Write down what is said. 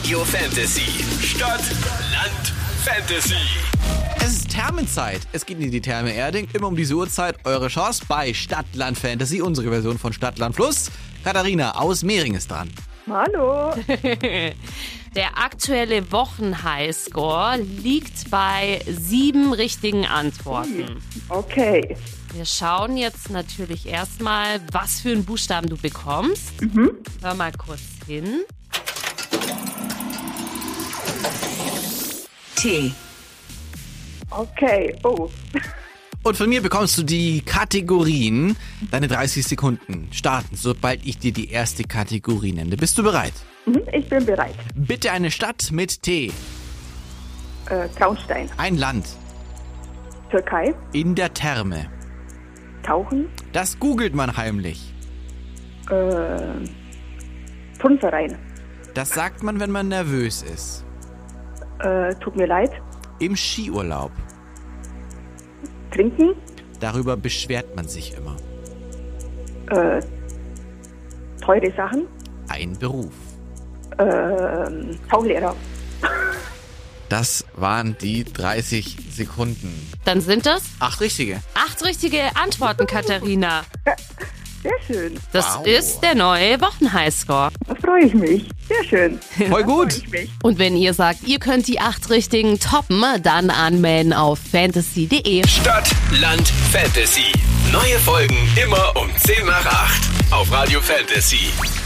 Radio Fantasy. Stadt, Land, Fantasy. Es ist Thermenzeit. Es geht in die Therme Erding. Immer um diese Uhrzeit eure Chance bei Stadt, Land, Fantasy. Unsere Version von Stadt, Land, Fluss. Katharina aus Mehring ist dran. Hallo. Der aktuelle Wochen-Highscore liegt bei 7 richtigen Antworten. Okay. Wir schauen jetzt natürlich erstmal, was für einen Buchstaben du bekommst. Hör mal kurz hin. T. Okay. Oh. Und von mir bekommst du die Kategorien. Deine 30 Sekunden starten, sobald ich dir die erste Kategorie nenne. Bist du bereit? Ich bin bereit. Bitte eine Stadt mit T. Traunstein. Ein Land. Türkei. In der Therme. Tauchen. Das googelt man heimlich. Turnverein. Das sagt man, wenn man nervös ist. Tut mir leid. Im Skiurlaub. Trinken. Darüber beschwert man sich immer. Teure Sachen. Ein Beruf. Tauchlehrer. Das waren die 30 Sekunden. Dann sind das 8 richtige. 8 richtige Antworten, Katharina. Sehr schön. Das Wow. ist der neue Wochen-Highscore. Da freue ich mich. Sehr schön. Voll gut. Freue ich mich. Und wenn ihr sagt, ihr könnt die 8 richtigen toppen, dann anmelden auf fantasy.de. Stadt, Land, Fantasy. Neue Folgen immer um 10 nach 8 auf Radio Fantasy.